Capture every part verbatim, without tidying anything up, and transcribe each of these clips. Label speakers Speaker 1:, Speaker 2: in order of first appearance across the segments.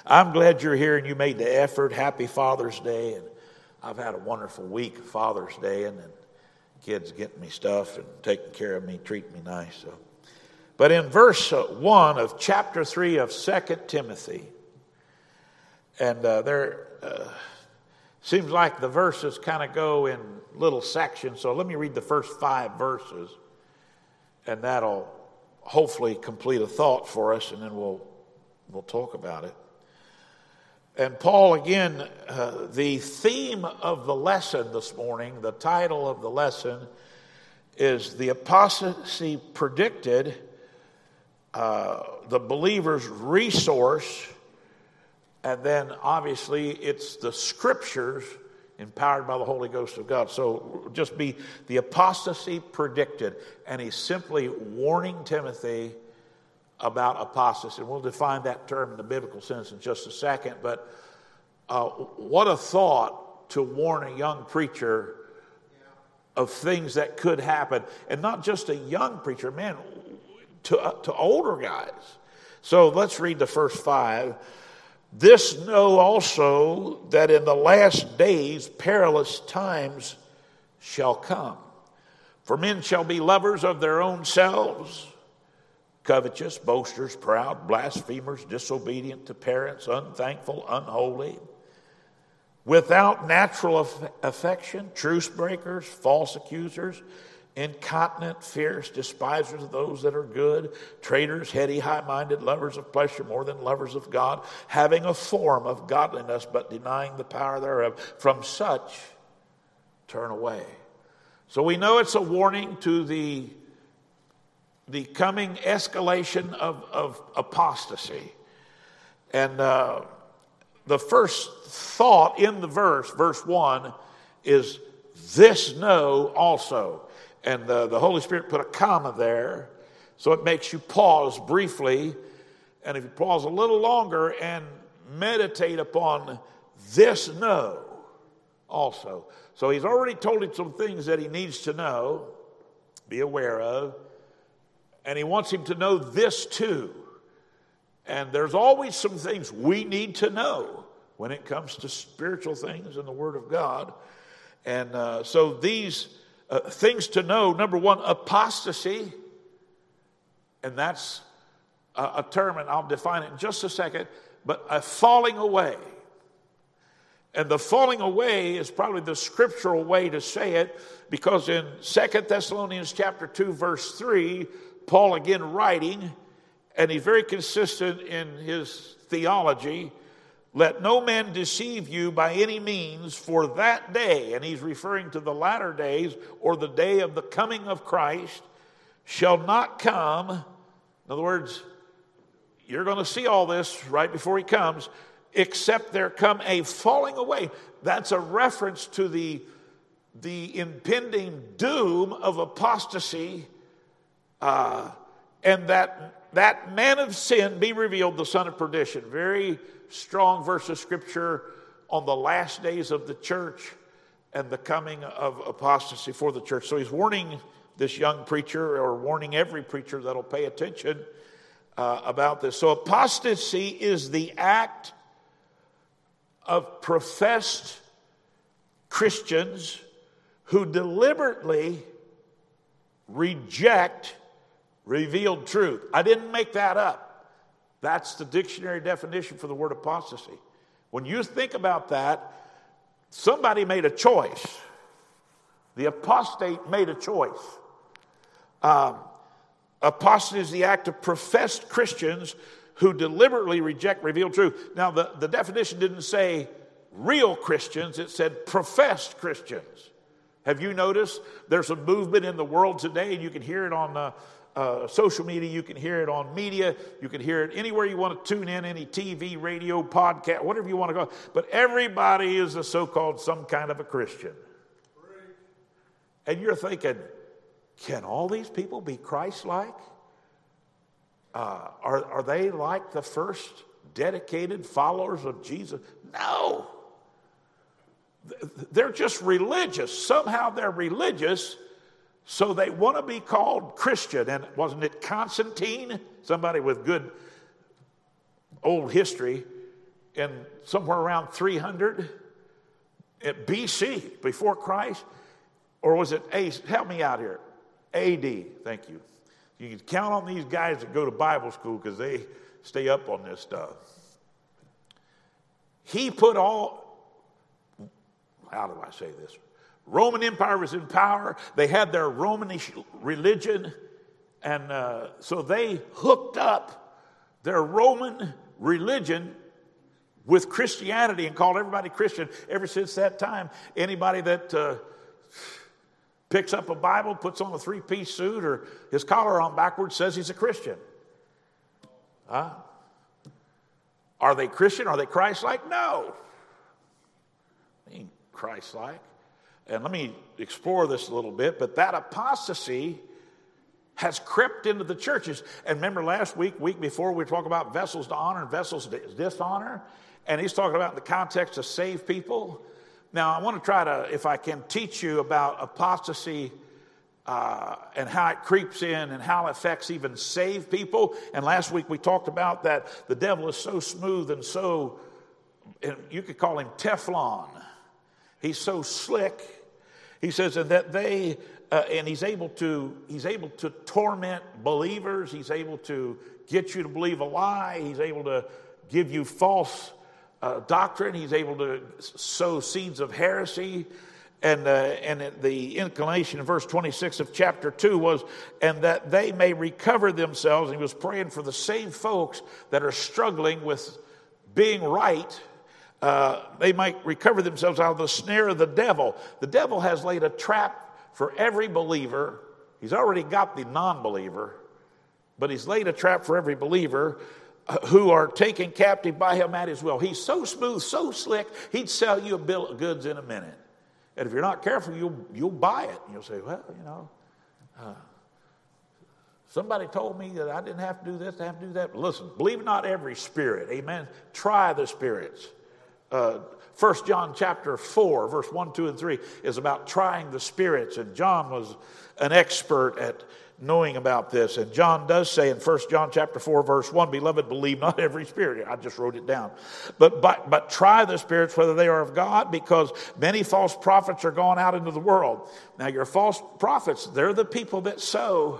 Speaker 1: I'm glad you're here and you made the effort. Happy Father's Day. And I've had a wonderful week of Father's Day, and then kids getting me stuff and taking care of me, treating me nice. So, but in verse uh, one of chapter three of Second Timothy, and uh, there uh, seems like the verses kind of go in little sections. So let me read the first five verses, and that'll hopefully complete a thought for us, and then we'll we'll talk about it. And Paul, again, uh, the theme of the lesson this morning, the title of the lesson is The Apostasy Predicted, uh, the believer's resource, and then obviously it's the scriptures empowered by the Holy Ghost of God. So just be the apostasy predicted. And he's simply warning Timothy about apostasy. And we'll define that term in the biblical sense in just a second. But uh, what a thought to warn a young preacher of things that could happen. And not just a young preacher, man, to, uh, to older guys. So let's read the first five. This know also that in the last days perilous times shall come. For men shall be lovers of their own selves, covetous, boasters, proud, blasphemers, disobedient to parents, unthankful, unholy, without natural aff- affection, truce breakers, false accusers, incontinent, fierce, despisers of those that are good, traitors, heady, high-minded, lovers of pleasure more than lovers of God, having a form of godliness but denying the power thereof. From such turn away. So we know it's a warning to the the coming escalation of, of apostasy. And uh, the first thought in the verse, verse one, is this know also. And uh, the Holy Spirit put a comma there, so it makes you pause briefly. And if you pause a little longer and meditate upon this know also. So he's already told him some things that he needs to know, be aware of. And he wants him to know this too. And there's always some things we need to know when it comes to spiritual things and the Word of God. And uh, so these uh, things to know, number one, apostasy. And that's a, a term, and I'll define it in just a second, but a falling away. And the falling away is probably the scriptural way to say it, because in Second Thessalonians chapter two, verse three, Paul again writing, and he's very consistent in his theology, let no man deceive you by any means, for that day, and he's referring to the latter days, or the day of the coming of Christ, shall not come. In other words, you're going to see all this right before he comes, except there come a falling away. That's a reference to the, the impending doom of apostasy, uh, and that that man of sin be revealed, the son of perdition. Very strong verse of scripture on the last days of the church and the coming of apostasy for the church. So he's warning this young preacher, or warning every preacher that'll pay attention uh, about this. So apostasy is the act of professed Christians who deliberately reject revealed truth. I didn't make that up. That's the dictionary definition for the word apostasy. When you think about that, somebody made a choice. The apostate made a choice. Um, apostasy is the act of professed Christians who deliberately reject revealed truth. Now, the, the definition didn't say real Christians. It said professed Christians. Have you noticed there's a movement in the world today, and you can hear it on uh, uh, social media, you can hear it on media, you can hear it anywhere you want to tune in, any T V, radio, podcast, whatever you want to go. But everybody is a so-called some kind of a Christian. And you're thinking, can all these people be Christ-like? Uh, are, are they like the first dedicated followers of Jesus? No. They're just religious. Somehow they're religious, so they want to be called Christian. And wasn't it Constantine, somebody with good old history, in somewhere around three hundred B C, before Christ? Or was it A? Help me out here. A D. Thank you. You can count on these guys that go to Bible school because they stay up on this stuff. He put all, how do I say this? Roman Empire was in power. They had their Romanish religion. And uh, so they hooked up their Roman religion with Christianity and called everybody Christian. Ever since that time, anybody that uh, picks up a Bible, puts on a three-piece suit or his collar on backwards, says he's a Christian. Huh? Are they Christian? Are they Christ-like? No. They ain't Christ-like. And let me explore this a little bit, but that apostasy has crept into the churches. And remember last week, week before, we talked about vessels to honor and vessels to dishonor. And he's talking about in the context of saved people. Now, I want to try to, if I can, teach you about apostasy uh, and how it creeps in and how it affects even saved people. And last week we talked about that the devil is so smooth and so, and you could call him Teflon. He's so slick. He says and that they, uh, and he's able to, he's able to torment believers. He's able to get you to believe a lie. He's able to give you false uh, doctrine. He's able to sow seeds of heresy. And, uh, and the inclination in verse twenty-six of chapter two was, and that they may recover themselves. And he was praying for the same folks that are struggling with being right. Uh, they might recover themselves out of the snare of the devil. The devil has laid a trap for every believer. He's already got the non-believer, but he's laid a trap for every believer who are taken captive by him at his will. He's so smooth, so slick, he'd sell you a bill of goods in a minute. And if you're not careful, you'll, you'll buy it. And you'll say, well, you know, uh, somebody told me that I didn't have to do this, I have to do that. Listen, believe not every spirit, amen? Try the spirits. Uh, First John chapter four, verse one, two, and three is about trying the spirits. And John was an expert at knowing about this. And John does say in First John chapter four, verse one, beloved, believe not every spirit. I just wrote it down. But, but, but try the spirits whether they are of God, because many false prophets are gone out into the world. Now your false prophets, they're the people that sow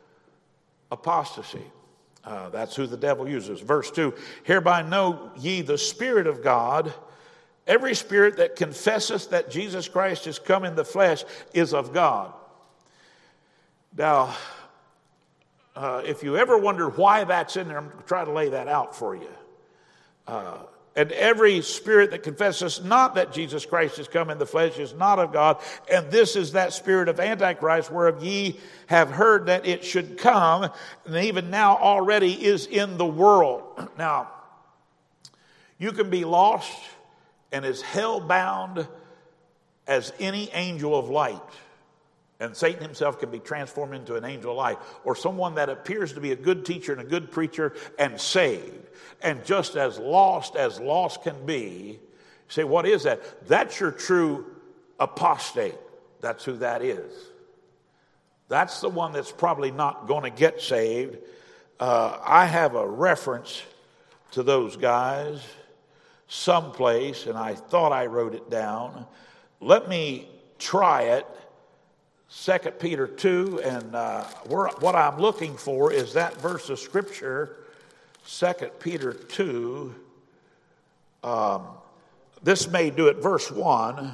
Speaker 1: apostasy. Uh, that's who the devil uses. Verse two, hereby know ye the Spirit of God. Every spirit that confesseth that Jesus Christ is come in the flesh is of God. Now, uh, if you ever wondered why that's in there, I'm going to try to lay that out for you. Uh, and every spirit that confesses not that Jesus Christ is come in the flesh is not of God. And this is that spirit of Antichrist, whereof ye have heard that it should come, and even now already is in the world. Now, you can be lost and as hell-bound as any angel of light. And Satan himself can be transformed into an angel of light, or someone that appears to be a good teacher and a good preacher and saved, and just as lost as lost can be. You say, what is that? That's your true apostate. That's who that is. That's the one that's probably not going to get saved. Uh, I have a reference to those guys someplace, and I thought I wrote it down. Let me try it. Second Peter two, and uh, what I'm looking for is that verse of Scripture, Second Peter two. Um, this may do it, verse one.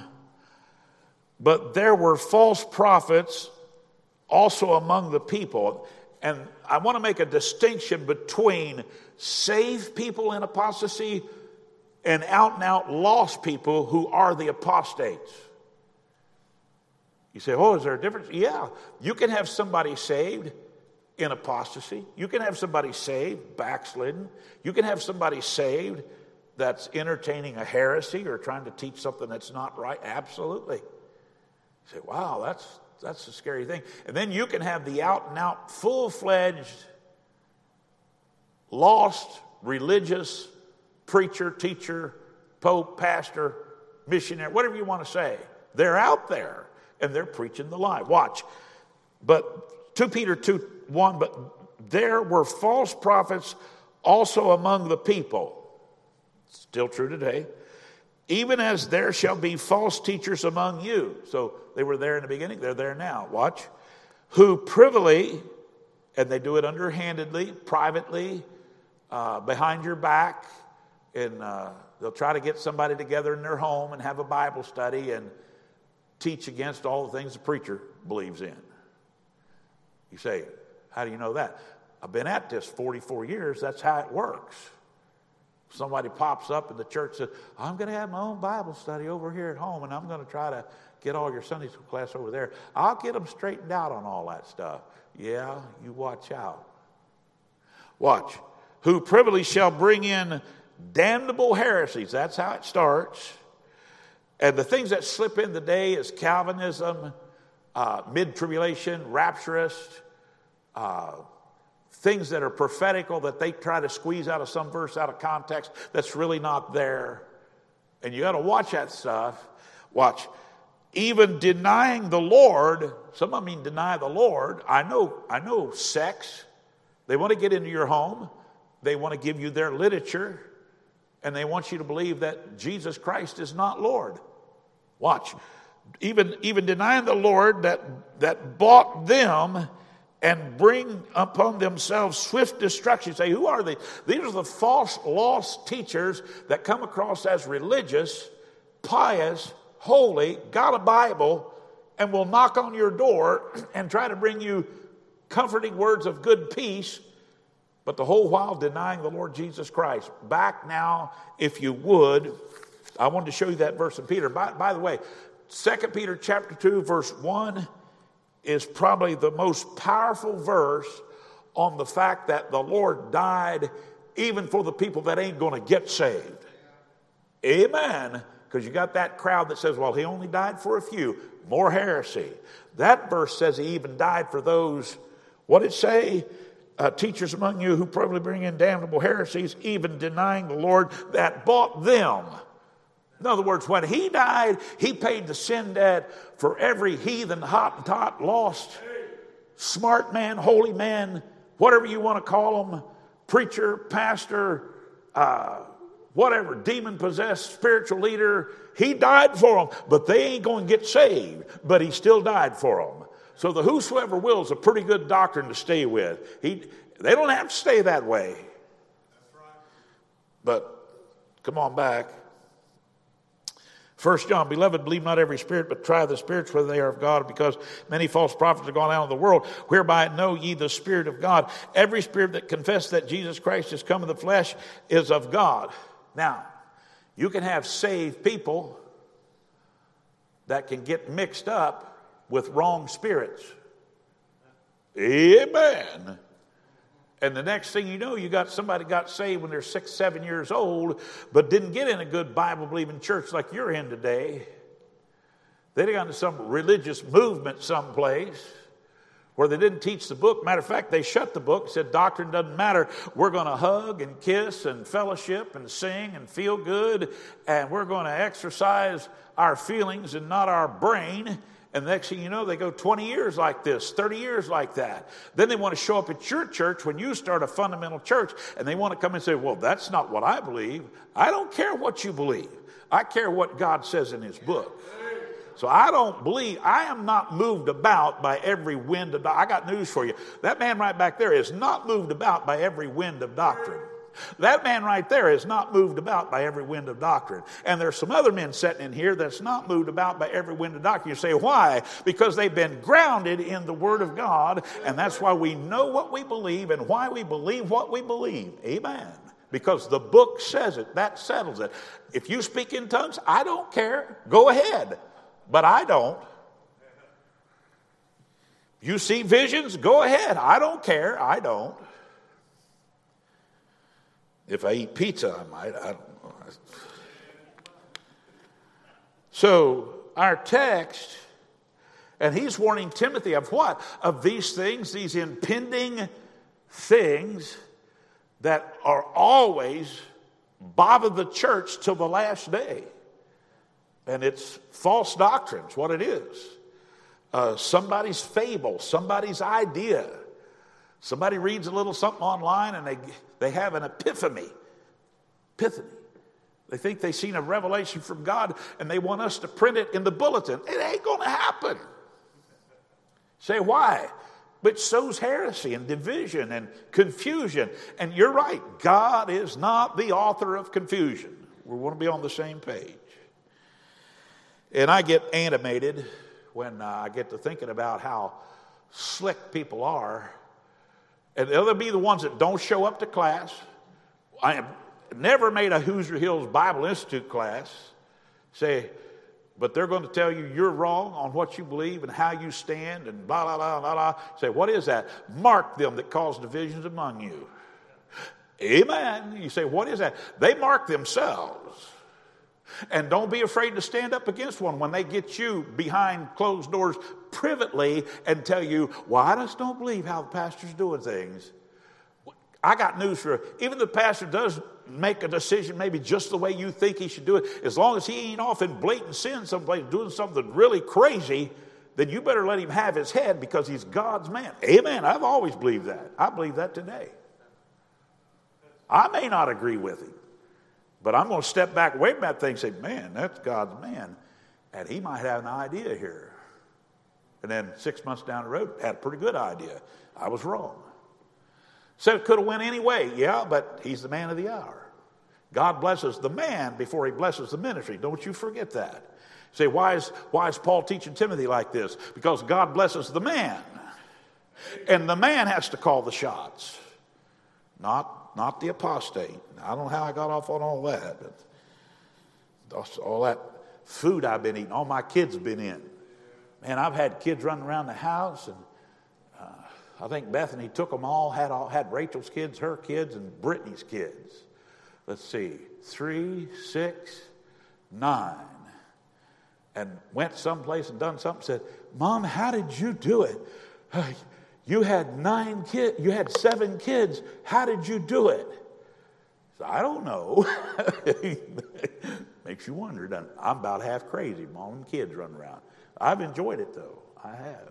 Speaker 1: But there were false prophets also among the people. And I want to make a distinction between saved people in apostasy and out-and-out lost people who are the apostates. You say, oh, is there a difference? Yeah. You can have somebody saved in apostasy. You can have somebody saved, backslidden. You can have somebody saved that's entertaining a heresy or trying to teach something that's not right. Absolutely. You say, wow, that's, that's a scary thing. And then you can have the out-and-out, full-fledged, lost, religious preacher, teacher, pope, pastor, missionary, whatever you want to say. They're out there, and they're preaching the lie. Watch. But Second Peter two one, but there were false prophets also among the people. still true today. Even as there shall be false teachers among you. So they were there in the beginning, they're there now. Watch. Who privily, and they do it underhandedly, privately, uh, behind your back, and uh, they'll try to get somebody together in their home and have a Bible study and teach against all the things the preacher believes in. You say, how do you know that? I've been at this forty-four years. That's how it works. Somebody pops up in the church and says, I'm going to have my own Bible study over here at home, and I'm going to try to get all your Sunday school class over there. I'll get them straightened out on all that stuff. Yeah, you watch out. Watch. Who privily shall bring in damnable heresies. That's how it starts. And the things that slip in today is Calvinism, uh, mid-tribulation, rapturist, uh, things that are prophetical that they try to squeeze out of some verse out of context that's really not there. And you got to watch that stuff. Watch. Even denying the Lord, some of them mean deny the Lord. I know, I know sects. They want to get into your home. They want to give you their literature. And they want you to believe that Jesus Christ is not Lord. Watch. Even, even denying the Lord that, that bought them and bring upon themselves swift destruction. You say, who are they? These are the false, lost teachers that come across as religious, pious, holy, got a Bible, and will knock on your door and try to bring you comforting words of good peace, but the whole while denying the Lord Jesus Christ. Back now, if you would. I wanted to show you that verse in Peter. By, by the way, Second Peter chapter two, verse one is probably the most powerful verse on the fact that the Lord died even for the people that ain't going to get saved. Amen. Because you got that crowd that says, well, he only died for a few. More heresy. That verse says he even died for those, what did it say? Uh, teachers among you who probably bring in damnable heresies, even denying the Lord that bought them. In other words, when he died, he paid the sin debt for every heathen, Hottentot, lost, smart man, holy man, whatever you want to call them, preacher, pastor, uh, whatever, demon-possessed spiritual leader. He died for them, but they ain't going to get saved, but he still died for them. So the whosoever will is a pretty good doctrine to stay with. He, they don't have to stay that way. That's right. But come on back. First John, beloved, believe not every spirit, but try the spirits whether they are of God, because many false prophets are gone out of the world, whereby know ye the Spirit of God. Every spirit that confesses that Jesus Christ is come in the flesh is of God. Now, you can have saved people that can get mixed up with wrong spirits. Amen. And the next thing you know, you got somebody got saved when they're six, seven years old, but didn't get in a good Bible-believing church like you're in today. They'd got into some religious movement someplace where they didn't teach the book. Matter of fact, they shut the book, said doctrine doesn't matter. We're going to hug and kiss and fellowship and sing and feel good, and we're going to exercise our feelings and not our brain. And the next thing you know, they go twenty years like this, thirty years like that. Then they want to show up at your church when you start a fundamental church, and they want to come and say, well, that's not what I believe. I don't care what you believe. I care what God says in his book. So I don't believe, I am not moved about by every wind of doctrine. I got news for you. That man right back there is not moved about by every wind of doctrine. That man right there is not moved about by every wind of doctrine. And there's some other men sitting in here that's not moved about by every wind of doctrine. You say, why? Because they've been grounded in the Word of God, and that's why we know what we believe and why we believe what we believe. Amen. Because the book says it. That settles it. If you speak in tongues, I don't care. Go ahead. But I don't. You see visions? Go ahead. I don't care. I don't. If I eat pizza, I might. I don't know. So our text, and he's warning Timothy of what? Of these things, these impending things that are always bother the church till the last day. And it's false doctrines, what it is. Uh, somebody's fable, somebody's idea. Somebody reads a little something online and they, they have an epiphany. Epiphany. They think they've seen a revelation from God and they want us to print it in the bulletin. It ain't going to happen. Say why? Which sows heresy and division and confusion. And you're right, God is not the author of confusion. We want to be on the same page. And I get animated when uh, I get to thinking about how slick people are. And they'll be the ones that don't show up to class. I have never made a Hoosier Hills Bible Institute class. Say, but they're going to tell you you're wrong on what you believe and how you stand and blah, blah, blah, blah, blah. Say, what is that? Mark them that cause divisions among you. Amen. You say, what is that? They mark themselves. And don't be afraid to stand up against one when they get you behind closed doors privately and tell you, well, I just don't believe how the pastor's doing things. I got news for you. Even the pastor does make a decision maybe just the way you think he should do it. As long as he ain't off in blatant sin someplace doing something really crazy, then you better let him have his head because he's God's man. Amen. I've always believed that. I believe that today. I may not agree with him, but I'm going to step back away from that thing and say, man, that's God's man. And he might have an idea here. And then six months down the road, had a pretty good idea. I was wrong. Said it could have went any way. Yeah, but he's the man of the hour. God blesses the man before he blesses the ministry. Don't you forget that. Say, why is, why is Paul teaching Timothy like this? Because God blesses the man. And the man has to call the shots. Not, not the apostate. I don't know how I got off on all that. But all that food I've been eating, all my kids have been in. Man, I've had kids running around the house, and uh, I think Bethany took them all, had all, had Rachel's kids, her kids, and Brittany's kids. Let's see, three, six, nine. And went someplace and done something, said, Mom, how did you do it? You had nine kids, you had seven kids. How did you do it? So, I don't know. Makes you wonder, doesn't it? I'm about half crazy, mom and kids running around. I've enjoyed it, though. I have.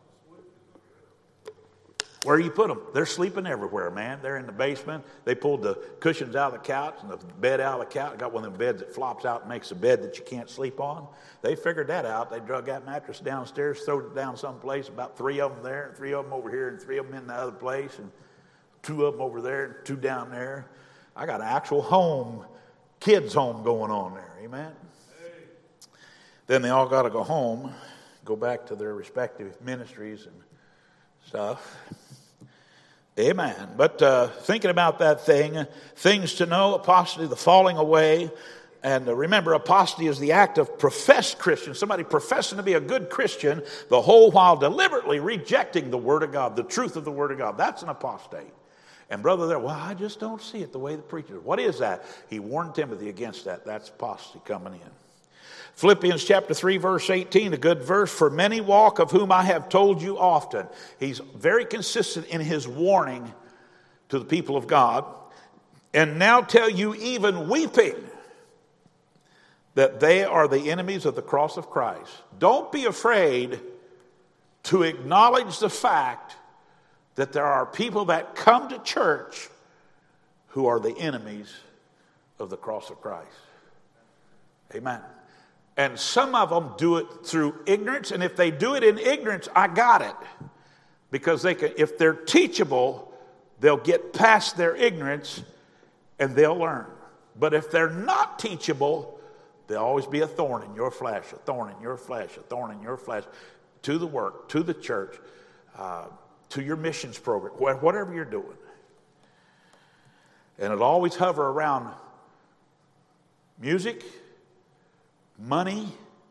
Speaker 1: Where you put them? They're sleeping everywhere, man. They're in the basement. They pulled the cushions out of the couch and the bed out of the couch. Got one of them beds that flops out and makes a bed that you can't sleep on. They figured that out. They drug that mattress downstairs, throwed it down someplace. About three of them there, and three of them over here, and three of them in the other place, and two of them over there, and two down there. I got an actual home, kids' home going on there. Amen? Hey. Then they all got to go home, go back to their respective ministries and stuff. Amen. But uh, thinking about that thing, things to know, apostasy, the falling away. And uh, remember, apostasy is the act of professed Christian, somebody professing to be a good Christian, the whole while deliberately rejecting the Word of God, the truth of the Word of God. That's an apostate. And brother there, well, I just don't see it the way the preacher. What is that? He warned Timothy against that. That's apostasy coming in. Philippians chapter three, verse eighteen, a good verse. For many walk, of whom I have told you often. He's very consistent in his warning to the people of God. And now tell you, even weeping, that they are the enemies of the cross of Christ. Don't be afraid to acknowledge the fact that there are people that come to church who are the enemies of the cross of Christ. Amen. And some of them do it through ignorance. And if they do it in ignorance, I got it. Because they can, if they're teachable, they'll get past their ignorance and they'll learn. But if they're not teachable, there'll always be a thorn in your flesh, a thorn in your flesh, a thorn in your flesh, to the work, to the church, uh, to your missions program, whatever you're doing. And it'll always hover around music, money,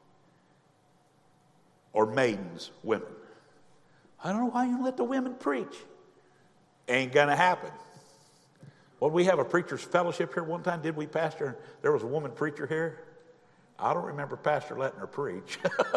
Speaker 1: or maidens, women. I don't know why you let the women preach. Ain't gonna happen. Well, we have a preacher's fellowship here one time, did we, Pastor? There was a woman preacher here. I don't remember Pastor letting her preach.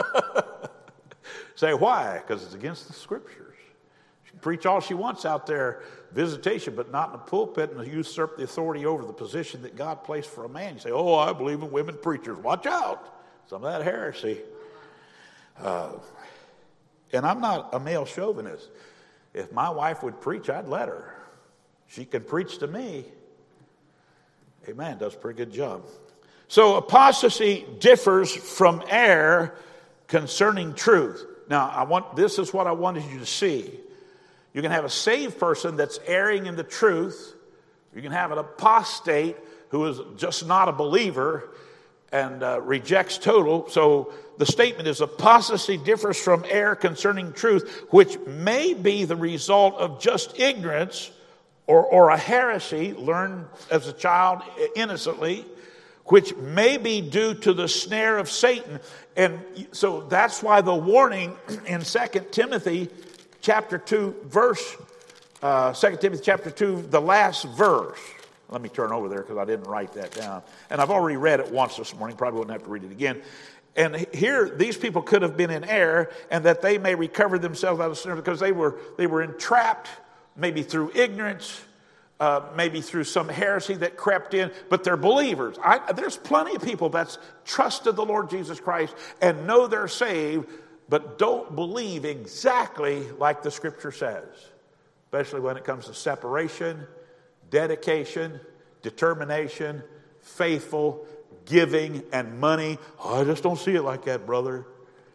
Speaker 1: Say why? Because it's against the Scriptures. She can preach all she wants out there, visitation, but not in the pulpit, and usurp the authority over the position that God placed for a man. You say, oh, I believe in women preachers. Watch out. Some of that heresy. Uh, and I'm not a male chauvinist. If my wife would preach, I'd let her. She can preach to me. Amen. Does a pretty good job. So apostasy differs from error concerning truth. Now, I want this is what I wanted you to see. You can have a saved person that's erring in the truth. You can have an apostate who is just not a believer and uh, rejects total. So the statement is apostasy differs from error concerning truth, which may be the result of just ignorance or, or a heresy learned as a child innocently, which may be due to the snare of Satan. And so that's why the warning in Second Timothy chapter two, verse, uh, Second Timothy chapter two, the last verse. Let me turn over there because I didn't write that down. And I've already read it once this morning. Probably wouldn't have to read it again. And here, these people could have been in error, and that they may recover themselves out of sin because they were they were entrapped, maybe through ignorance, uh, maybe through some heresy that crept in. But they're believers. I, there's plenty of people that's trusted the Lord Jesus Christ and know they're saved, but don't believe exactly like the Scripture says, especially when it comes to separation, dedication, determination, faithful, giving, and money. Oh, I just don't see it like that, brother.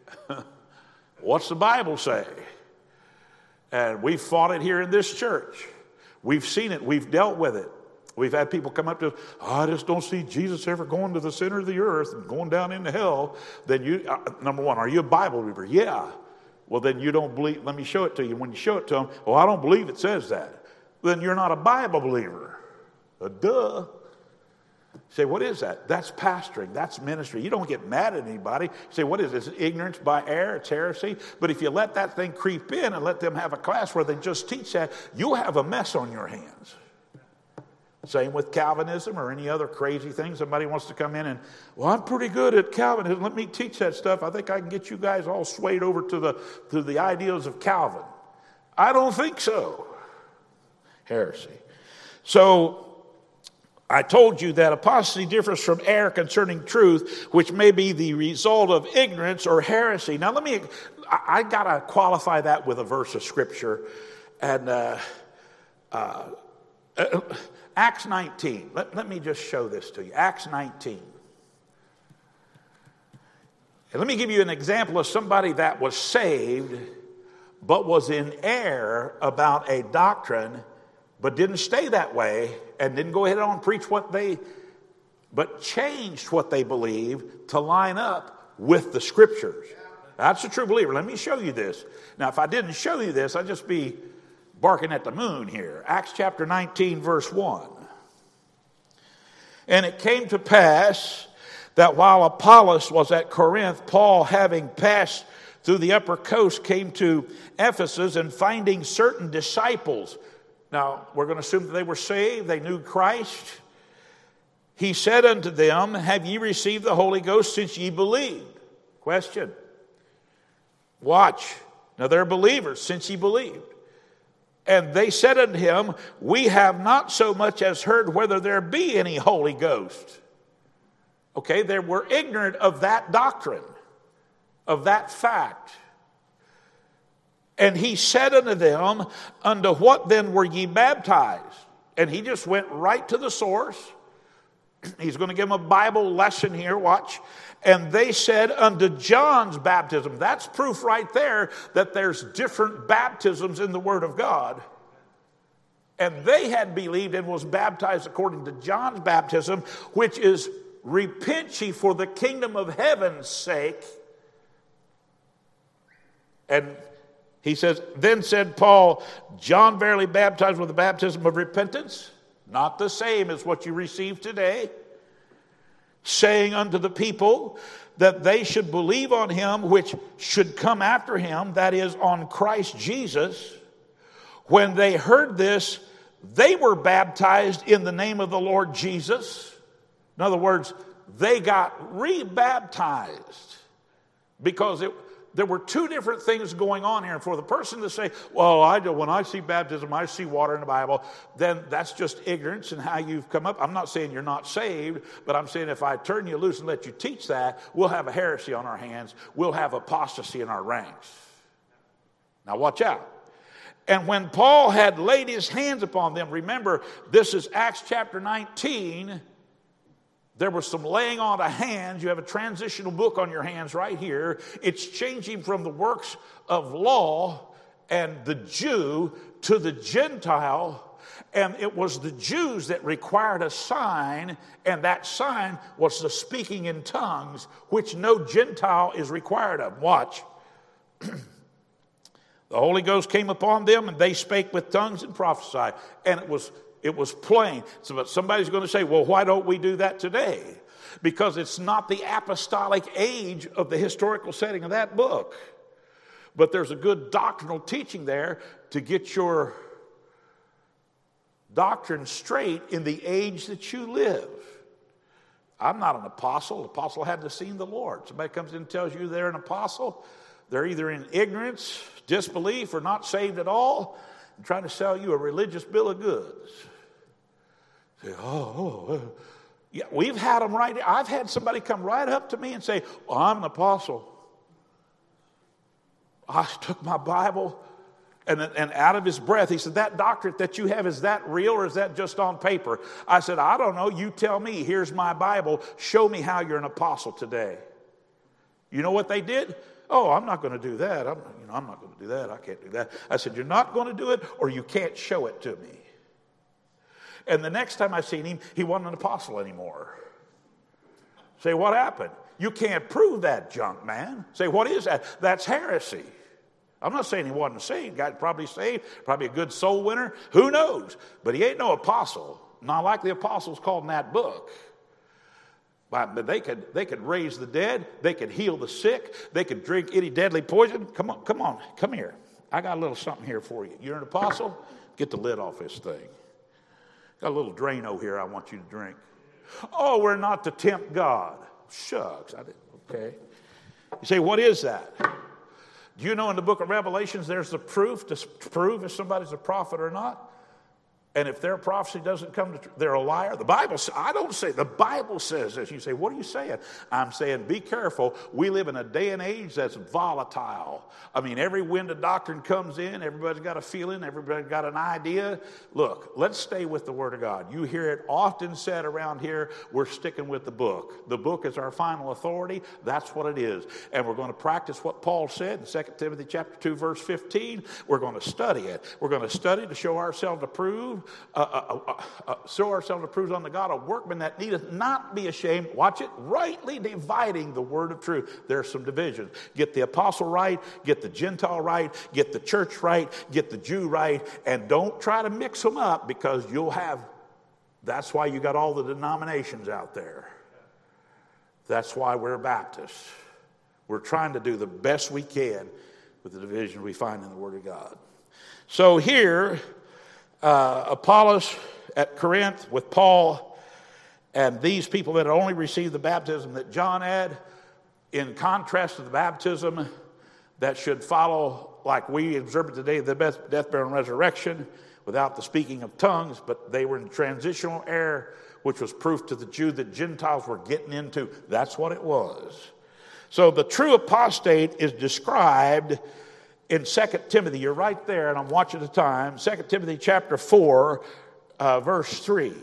Speaker 1: What's the Bible say? And we've fought it here in this church. We've seen it. We've dealt with it. We've had people come up to us, oh, I just don't see Jesus ever going to the center of the earth and going down into hell. Then you, uh, number one, are you a Bible believer? Yeah. Well, then you don't believe. Let me show it to you. When you show it to them, well, I don't believe it says that. Then you're not a Bible believer. Uh, duh. Say, what is that? That's pastoring. That's ministry. You don't get mad at anybody. Say, what is this? It's ignorance by error. It's heresy. But if you let that thing creep in and let them have a class where they just teach that, you'll have a mess on your hands. Same with Calvinism or any other crazy thing. Somebody wants to come in and, well, I'm pretty good at Calvinism. Let me teach that stuff. I think I can get you guys all swayed over to the, to the ideals of Calvin. I don't think so. Heresy. So I told you that apostasy differs from error concerning truth, which may be the result of ignorance or heresy. Now let me, I, I got to qualify that with a verse of Scripture. And uh, uh, uh, Acts nineteen. Let, let me just show this to you. Acts nineteen. And let me give you an example of somebody that was saved, but was in error about a doctrine, but didn't stay that way and didn't go ahead on and preach what they, but changed what they believed to line up with the Scriptures. That's a true believer. Let me show you this. Now, if I didn't show you this, I'd just be barking at the moon here. Acts chapter nineteen, verse one. And it came to pass that while Apollos was at Corinth, Paul, having passed through the upper coast, came to Ephesus, and finding certain disciples. Now, we're going to assume that they were saved, they knew Christ. He said unto them, have ye received the Holy Ghost since ye believed? Question. Watch. Now, they're believers since ye believed. And they said unto him, we have not so much as heard whether there be any Holy Ghost. Okay, they were ignorant of that doctrine, of that fact. And he said unto them, unto what then were ye baptized? And he just went right to the source. He's going to give them a Bible lesson here, watch. And they said unto John's baptism. That's proof right there that there's different baptisms in the Word of God. And they had believed and was baptized according to John's baptism, which is repent ye for the kingdom of heaven's sake. And he says, then said Paul, John verily baptized with the baptism of repentance, not the same as what you receive today, saying unto the people that they should believe on him which should come after him, that is, on Christ Jesus. When they heard this, they were baptized in the name of the Lord Jesus. In other words, they got rebaptized because it There were two different things going on here. And for the person to say, well, I do, when I see baptism, I see water in the Bible, then that's just ignorance and how you've come up. I'm not saying you're not saved, but I'm saying if I turn you loose and let you teach that, we'll have a heresy on our hands. We'll have apostasy in our ranks. Now watch out. And when Paul had laid his hands upon them, remember, this is Acts chapter nineteen, There was some laying on of hands. You have a transitional book on your hands right here. It's changing from the works of law and the Jew to the Gentile. And it was the Jews that required a sign, and that sign was the speaking in tongues, which no Gentile is required of. Watch. The Holy Ghost came upon them, and they spake with tongues and prophesied. And it was it was plain. So, but somebody's going to say, well, why don't we do that today? Because it's not the apostolic age of the historical setting of that book. But there's a good doctrinal teaching there to get your doctrine straight in the age that you live. I'm not an apostle. An apostle hadn't seen the Lord. Somebody comes in and tells you they're an apostle. They're either in ignorance, disbelief, or not saved at all, and trying to sell you a religious bill of goods. Say, oh, oh, oh. Yeah, we've had them right. I've had somebody come right up to me and say, well, I'm an apostle. I took my Bible, and, and out of his breath, he said, that doctorate that you have, is that real or is that just on paper? I said, I don't know. You tell me. Here's my Bible. Show me how you're an apostle today. You know what they did? Oh, I'm not going to do that. I'm, you know, I'm not going to do that. I can't do that. I said, you're not going to do it, or you can't show it to me. And the next time I seen him, he wasn't an apostle anymore. Say, what happened? You can't prove that junk, man. Say, what is that? That's heresy. I'm not saying he wasn't saved. Guy's probably saved, probably a good soul winner. Who knows? But he ain't no apostle. Not like the apostles called in that book. But they could, they could raise the dead. They could heal the sick. They could drink any deadly poison. Come on, come on, come here. I got a little something here for you. You're an apostle? Get the lid off this thing. Got a little Drano here I want you to drink. Oh, we're not to tempt God. Shucks. I didn't, okay. You say, what is that? Do you know in the book of Revelations there's the proof to prove if somebody's a prophet or not? And if their prophecy doesn't come to truth, they're a liar. The Bible, I don't say, the Bible says this. You say, what are you saying? I'm saying, be careful. We live in a day and age that's volatile. I mean, every wind of doctrine comes in. Everybody's got a feeling. Everybody's got an idea. Look, let's stay with the Word of God. You hear it often said around here, we're sticking with the book. The book is our final authority. That's what it is. And we're going to practice what Paul said in Second Timothy chapter two, verse fifteen. We're going to study it. We're going to study to show ourselves approved. Uh, uh, uh, uh, show ourselves approved on the God of workmen that needeth not be ashamed. Watch it. Rightly dividing the word of truth. There's some divisions. Get the apostle right. Get the Gentile right. Get the church right. Get the Jew right. And don't try to mix them up, because you'll have, that's why you got all the denominations out there. That's why we're Baptists. We're trying to do the best we can with the division we find in the Word of God. So here, Uh, Apollos at Corinth with Paul and these people that had only received the baptism that John had, in contrast to the baptism that should follow like we observe it today, the death, burial, and resurrection without the speaking of tongues, but they were in transitional era, which was proof to the Jew that Gentiles were getting into. That's what it was. So the true apostate is described in Second Timothy. You're right there, and I'm watching the time. Second Timothy chapter four, uh, verse three.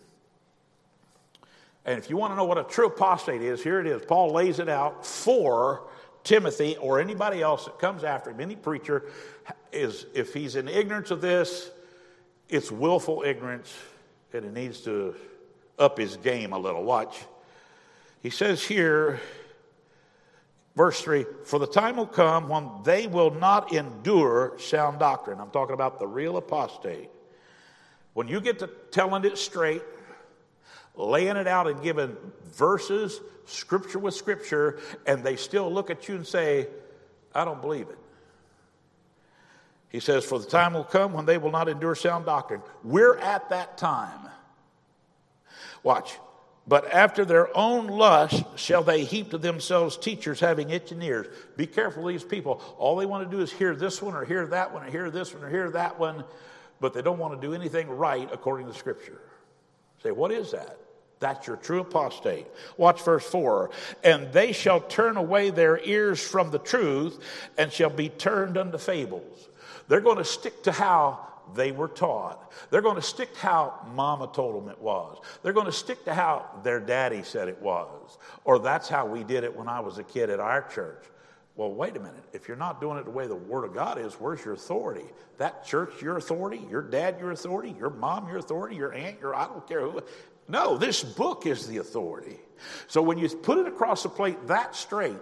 Speaker 1: And if you want to know what a true apostate is, here it is. Paul lays it out for Timothy or anybody else that comes after him. Any preacher, is if he's in ignorance of this, it's willful ignorance, and he needs to up his game a little. Watch. He says here, verse three, for the time will come when they will not endure sound doctrine. I'm talking about the real apostate. When you get to telling it straight, laying it out and giving verses, scripture with scripture, and they still look at you and say, I don't believe it. He says, for the time will come when they will not endure sound doctrine. We're at that time. Watch. But after their own lust shall they heap to themselves teachers having itching ears. Be careful of these people. All they want to do is hear this one or hear that one or hear this one or hear that one, but they don't want to do anything right according to Scripture. Say, what is that? That's your true apostate. Watch verse four. And they shall turn away their ears from the truth and shall be turned unto fables. They're going to stick to how they were taught. They're going to stick to how mama told them it was. They're going to stick to how their daddy said it was. Or that's how we did it when I was a kid at our church. Well, wait a minute. If you're not doing it the way the Word of God is, where's your authority? That church, your authority? Your dad, your authority? Your mom, your authority? Your aunt, your, I don't care who. No, this book is the authority. So when you put it across the plate that straight,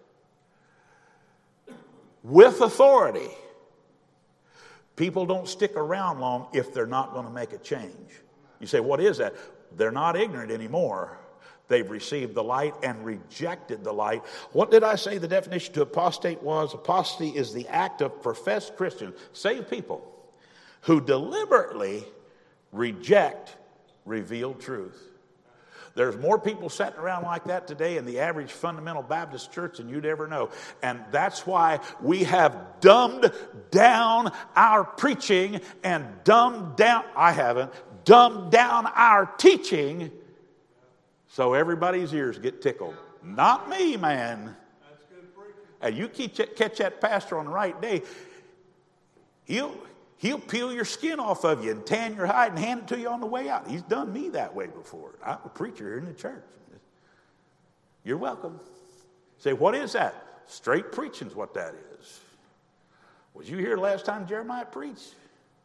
Speaker 1: with authority, people don't stick around long if they're not going to make a change. You say, what is that? They're not ignorant anymore. They've received the light and rejected the light. What did I say the definition to apostate was? Apostasy is the act of professed Christians, saved people, who deliberately reject revealed truth. There's more people sitting around like that today in the average fundamental Baptist church than you'd ever know. And that's why we have dumbed down our preaching and dumbed down, I haven't, dumbed down our teaching so everybody's ears get tickled. Not me, man. And you catch that pastor on the right day, he'll... He'll peel your skin off of you and tan your hide and hand it to you on the way out. He's done me that way before. I'm a preacher here in the church. You're welcome. Say, what is that? Straight preaching's what that is. Was you here last time Jeremiah preached?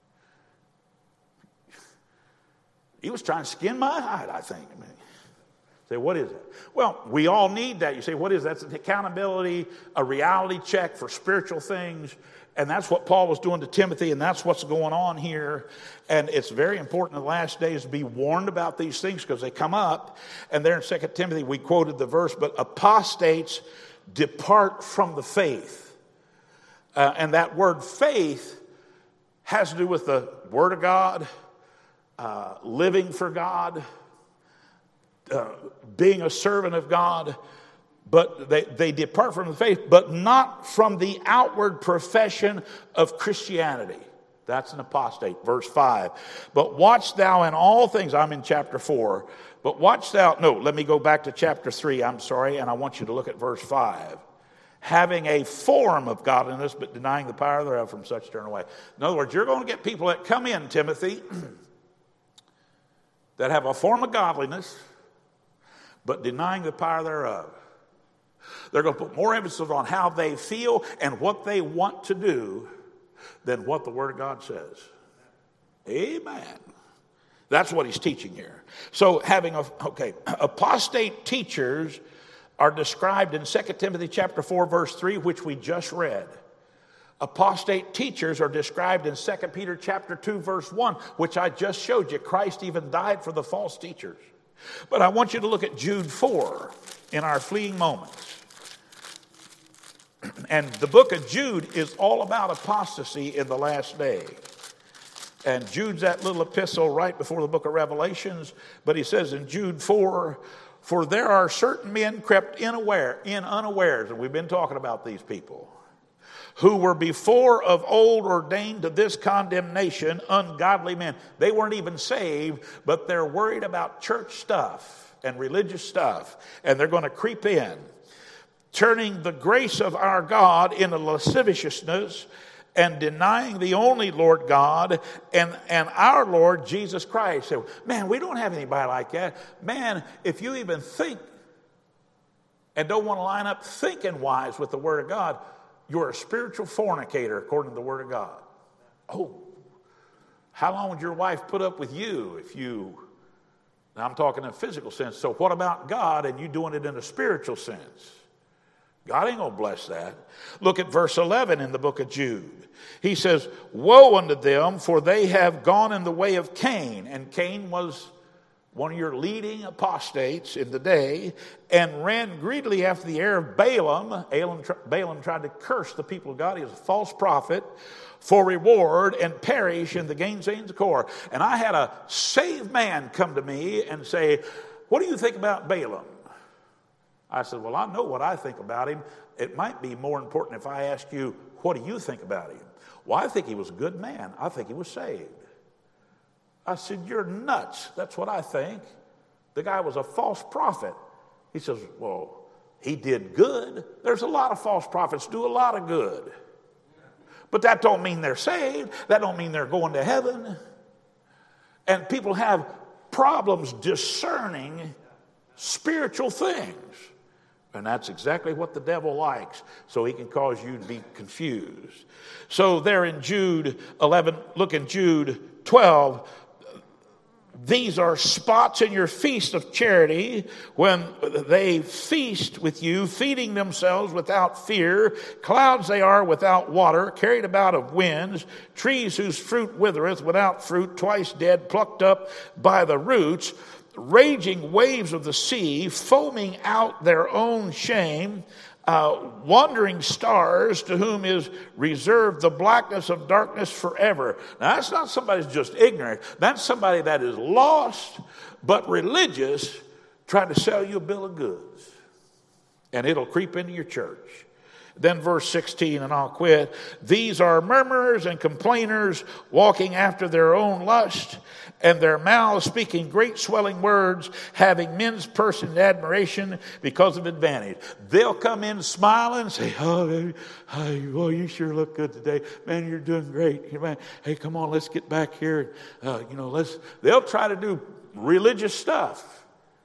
Speaker 1: He was trying to skin my hide, I think. I mean, say, what is that? Well, we all need that. You say, what is that? It's an accountability, a reality check for spiritual things. And that's what Paul was doing to Timothy, and that's what's going on here. And it's very important in the last days to be warned about these things because they come up. And there in Second Timothy, we quoted the verse, but apostates depart from the faith. Uh, and that word faith has to do with the Word of God, uh, living for God, uh, being a servant of God. But they, they depart from the faith, but not from the outward profession of Christianity. That's an apostate. Verse five. But watch thou in all things. I'm in chapter four. But watch thou. No, let me go back to chapter three. I'm sorry. And I want you to look at verse five. Having a form of godliness, but denying the power thereof, from such turn away. In other words, you're going to get people that come in, Timothy, that have a form of godliness, but denying the power thereof. They're going to put more emphasis on how they feel and what they want to do than what the Word of God says. Amen. That's what he's teaching here. So having a, okay, apostate teachers are described in Second Timothy chapter four, verse three, which we just read. Apostate teachers are described in Second Peter chapter two, verse one, which I just showed you. Christ even died for the false teachers. But I want you to look at Jude four in our fleeting moments. And the book of Jude is all about apostasy in the last day. And Jude's that little epistle right before the book of Revelations. But he says in Jude four, for there are certain men crept in aware, in unawares, and we've been talking about these people, who were before of old ordained to this condemnation, ungodly men. They weren't even saved, but they're worried about church stuff and religious stuff, and they're going to creep in, turning the grace of our God into lasciviousness and denying the only Lord God and, and our Lord Jesus Christ. So, man, we don't have anybody like that. Man, if you even think and don't want to line up thinking wise with the Word of God, you're a spiritual fornicator according to the Word of God. Oh, how long would your wife put up with you if you... Now I'm talking in a physical sense. So what about God and you doing it in a spiritual sense? God ain't going to bless that. Look at verse eleven in the book of Jude. He says, woe unto them, for they have gone in the way of Cain. And Cain was one of your leading apostates in the day, and ran greedily after the heir of Balaam. Balaam, Balaam tried to curse the people of God. He was a false prophet for reward and perish in the gainsayings of Korah. And I had a saved man come to me and say, what do you think about Balaam? I said, well, I know what I think about him. It might be more important if I ask you, what do you think about him? Well, I think he was a good man. I think he was saved. I said, you're nuts. That's what I think. The guy was a false prophet. He says, well, he did good. There's a lot of false prophets do a lot of good. But that don't mean they're saved. That don't mean they're going to heaven. And people have problems discerning spiritual things. And that's exactly what the devil likes. So he can cause you to be confused. So there in Jude eleven, look in Jude twelve. These are spots in your feast of charity when they feast with you, feeding themselves without fear. Clouds they are without water, carried about of winds. Trees whose fruit withereth, without fruit, twice dead, plucked up by the roots. Raging waves of the sea, foaming out their own shame. Uh, wandering stars to whom is reserved the blackness of darkness forever. Now that's not somebody who's just ignorant. That's somebody that is lost but religious, trying to sell you a bill of goods. And it'll creep into your church. Then verse sixteen, and I'll quit. These are murmurers and complainers, walking after their own lust, and their mouths speaking great swelling words, having men's person in admiration because of advantage. They'll come in smiling and say, oh, hey, well, you sure look good today. Man, you're doing great. Man, hey, come on, let's get back here. Uh, you know, let's. They'll try to do religious stuff.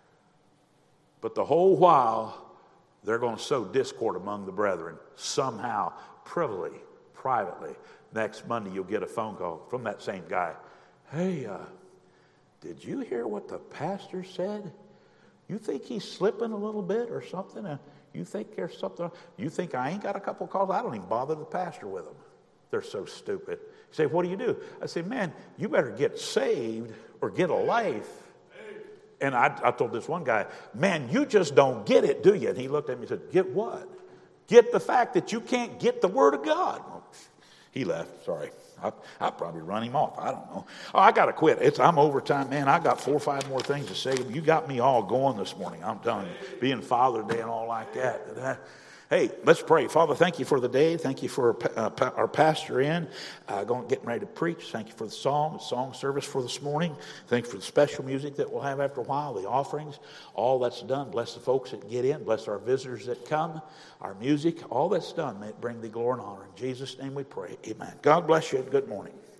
Speaker 1: But the whole while, they're going to sow discord among the brethren. Somehow, privily, privately. Next Monday, you'll get a phone call from that same guy. Hey, uh, did you hear what the pastor said? You think he's slipping a little bit or something? Uh, you think there's something? You think I ain't got a couple calls? I don't even bother the pastor with them. They're so stupid. You say, what do you do? I say, man, you better get saved or get a life. And I, I told this one guy, man, you just don't get it, do you? And he looked at me and said, get what? Get the fact that you can't get the Word of God. Well, he left, sorry. I, I'll probably run him off. I don't know. Oh, I got to quit. It's, I'm overtime, man. I got four or five more things to say. You got me all going this morning. I'm telling you, being Father's Day and all like that. Hey, let's pray. Father, thank you for the day. Thank you for uh, our pastor in, uh, going getting ready to preach. Thank you for the psalm, the song service for this morning. Thank you for the special music that we'll have after a while, the offerings, all that's done. Bless the folks that get in. Bless our visitors that come, our music, all that's done. May it bring thee glory and honor. In Jesus' name we pray. Amen. God bless you and good morning.